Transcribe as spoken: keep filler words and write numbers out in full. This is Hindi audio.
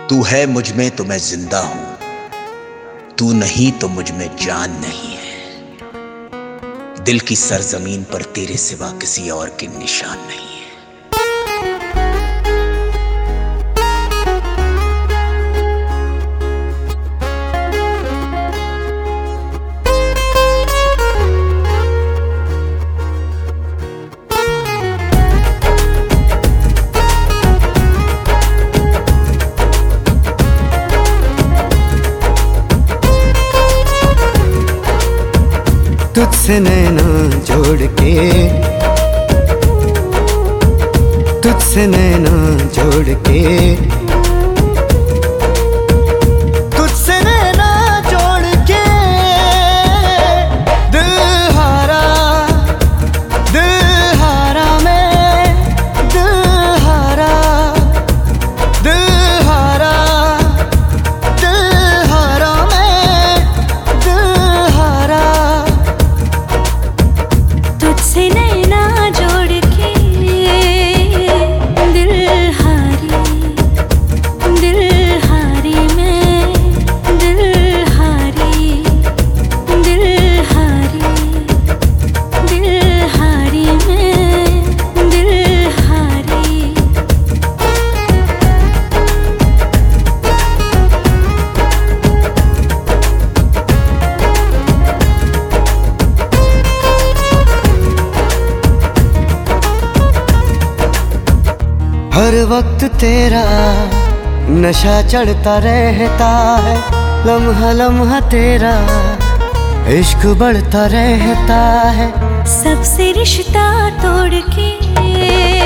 तू है मुझ में तो मैं जिंदा हूं, तू नहीं तो मुझ में जान नहीं है। दिल की सरजमीन पर तेरे सिवा किसी और के निशान नहीं है। तुझसे नैना जोड़ के तुझसे नैना जोड़ के तुझसे नैना जोड़ के दिल हारा दिल हारा मैं दिल हारा दिल हारा दिल हारा मैं दिल हारा तुझसे नैना जोड़ के दिल हारी दिल हारी मैं दिल हारी दिल हारी दिल हारी मैं दिल हारी। हर वक्त तेरा नशा चढ़ता रहता है, लम्हा लम्हा तेरा इश्क बढ़ता रहता है। सबसे रिश्ता तोड़ के